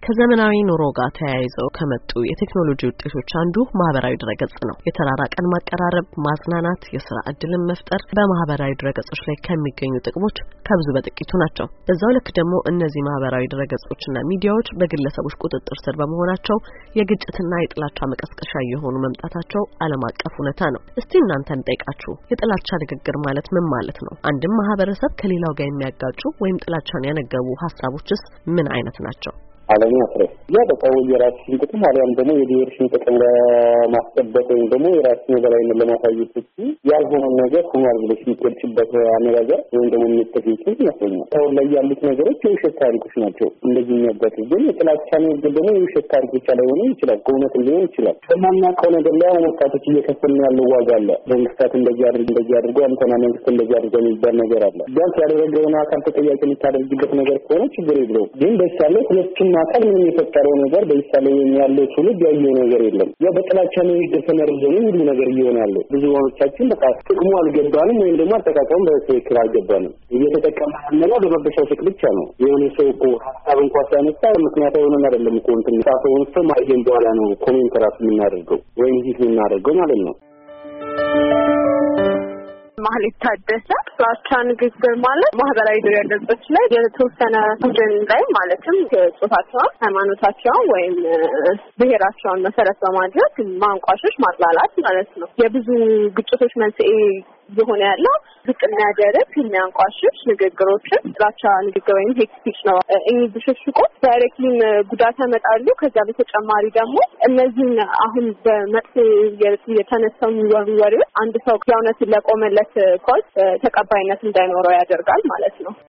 ከዘመናዊ ኑሮ ጋር ተያይዘው ከመጡ የቴክኖሎጂ ውጤቶች አንዱ ማህበራዊ ድረገጽ ነው። የተራራቀን ማቀራረብ፣ ማዝናናት፣ የሥራ ዕድልን መፍጠር በማህበራዊ ድረገጾች ላይ ከሚገኙ ጥቅሞች ከብዙ በጥቂቱ ናቸው። በዛው ልክ ደግሞ እነዚህ ማህበራዊ ድረገጾችና ሚዲያዎች በግለሰቦች ቁጥጥር ስር በመሆናቸው የግጭትና የጥላቻ መቀስቀሻ የሆኑ መምጣታቸው ዓለም አቀፍ እውነታ ነው። እስቲ እናንተን ጠይቃችሁ የጥላቻ ንግግር ማለት ምን ማለት ነው? አንድም ማህበረሰብ ከሌላው ጋር የሚያጋጩ ወይም ጥላቻን ያነገቡ ሐሳቦችስ ምን አይነት ናቸው? ዓለም ያፍረስ በቃው የራስን ጥቅም አሊያም ደግሞ የብሔርሽን ጥቅም ለማስጠበቅ ወይም ደግሞ የራስን የበላይነት ለማሳየት ያልሆነ ነገር ሆኗል ብለሽ የምትገልጽበት አነጋገር ወይም ደግሞ የምትጠይቁት ይመስለኛል። አሁን ላይ ያሉት ነገሮች የውሸት ታሪኮች ናቸው። እንደዚህ የሚያጋጡ ግን የጥላቻ ንግግር ደግሞ የውሸት ታሪክ ብቻ ላይሆን ይችላል፣ ከእውነት ሊሆን ይችላል። በማናውቀው ነገር ላይ ወጣቶች እየከፈልን ያለው ዋጋ አለ። መንግስታት እንደዚህ አድርጎ አንተና መንግስት እንደዚህ አድርገው የሚባል ነገር አለ። ቢያንስ ያደረገውን አካል ተጠያቂ የምታደርግበት ነገር ከሆነ ችግር የለውም። ግን በሳለ ሁለቱም አካል ምን የፈጠረው ነገር በይሳለ የሚያለው ትውልድ ያየው ነገር የለም። ያ በጥላቻ ንግግር ተመርዘው ሁሉ ነገር እየሆነ ያለው ብዙዎቻችን በቃ ጥቅሙ አልገባንም ወይም ደግሞ አጠቃቀሙ በትክክል አልገባንም። እየተጠቀመን ያለው ለመበሻሸቅ ብቻ ነው። የሆነ ሰው እኮ ሀሳብ እንኳን ሲያነሳ ምክንያታዊ ሆነ አይደለም እኮ እንትን ታሰውን ሰው ማይገኝ በኋላ ነው ኮሜንት ራሱ የምናደርገው ወይም ሂስ የምናደርገው ማለት ነው። ማህሌት ታደሰ ጥላቻ ንግግር ማለት ማህበራዊ ድረገጾች ላይ የተወሰነ ቡድን ላይ ማለትም ጾታቸውን፣ ሃይማኖታቸውን ወይም ብሔራቸውን መሰረት በማድረግ ማንቋሸሽ፣ ማጥላላት ማለት ነው። የብዙ ግጭቶች መንስኤ የሆነ ያለው ዝቅ የሚያደርግ የሚያንቋሽሽ ንግግሮችን ጥላቻ ንግግር ወይም ሄት ስፒች ነው። እኚህ ብሽሽቆች ዳይሬክትሊ ጉዳት ያመጣሉ። ከዛ በተጨማሪ ደግሞ እነዚህን አሁን በመጥፎ የተነሳው የሚወሩ ወሬዎች አንድ ሰው የእውነት ለቆመለት ኮዝ ተቀባይነት እንዳይኖረው ያደርጋል ማለት ነው።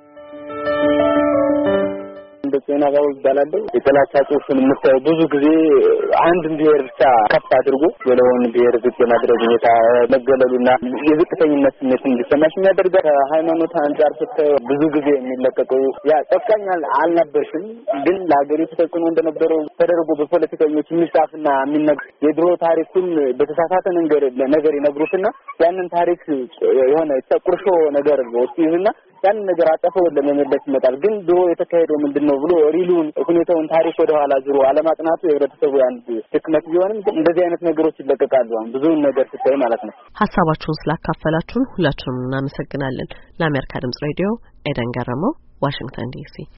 በጤና ጋር ይባላል የጥላቻ ጽሑፍን የምታየው ብዙ ጊዜ አንድ ብሔር ብቻ ከፍ አድርጎ ሌላውን ብሔር ዝቅ የማድረግ ሁኔታ መገለሉና የዝቅተኝነት ስሜት እንዲሰማሽ የሚያደርግ ከሃይማኖት አንጻር ስታየው ብዙ ጊዜ የሚለቀቀው ያ ጨካኝ አልነበርሽም ግን ለሀገሪቱ ተጽዕኖ እንደነበረው ተደርጎ በፖለቲከኞች የሚጻፍና የሚነገር የድሮ ታሪኩን በተሳሳተ ነገር ይነግሩትና ያንን ታሪክ የሆነ ቁርሾ ነገር ወስይዝና ያንን ነገር አጠፈው ለመመለስ ይመጣል። ግን ድሮ የተካሄደው ምንድነው ብሎ ሪሉን ሁኔታውን ታሪክ ወደ ኋላ ዙሮ አለማጥናቱ የህብረተሰቡ አንድ ድክመት ቢሆንም እንደዚህ አይነት ነገሮች ይለቀቃሉ። ብዙ ነገር ሲታይ ማለት ነው። ሐሳባችሁን ስላካፈላችሁን ሁላችሁንም እናመሰግናለን። ለአሜሪካ ድምጽ ሬዲዮ ኤደን ገረመው፣ ዋሽንግተን ዲሲ።